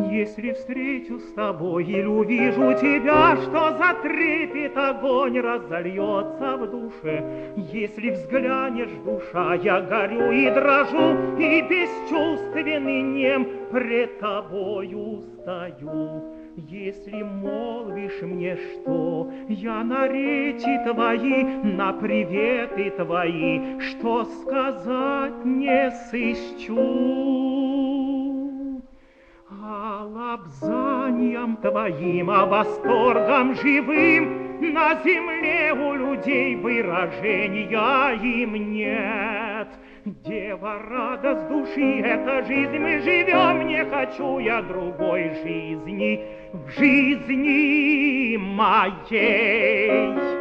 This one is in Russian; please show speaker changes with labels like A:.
A: Если встречу с тобой или увижу тебя, что затрепет огонь, разольется в душе. Если взглянешь, душа, я горю и дрожу, и бесчувственный нем пред тобою стою. Если молвишь мне, что я на речи твои, на приветы твои, что сказать не сыщу. А лобзанием твоим, а восторгом живым на земле у людей выражения им нет. Дева, радость души, эта жизнь мы живем, не хочу я другой жизни в жизни моей.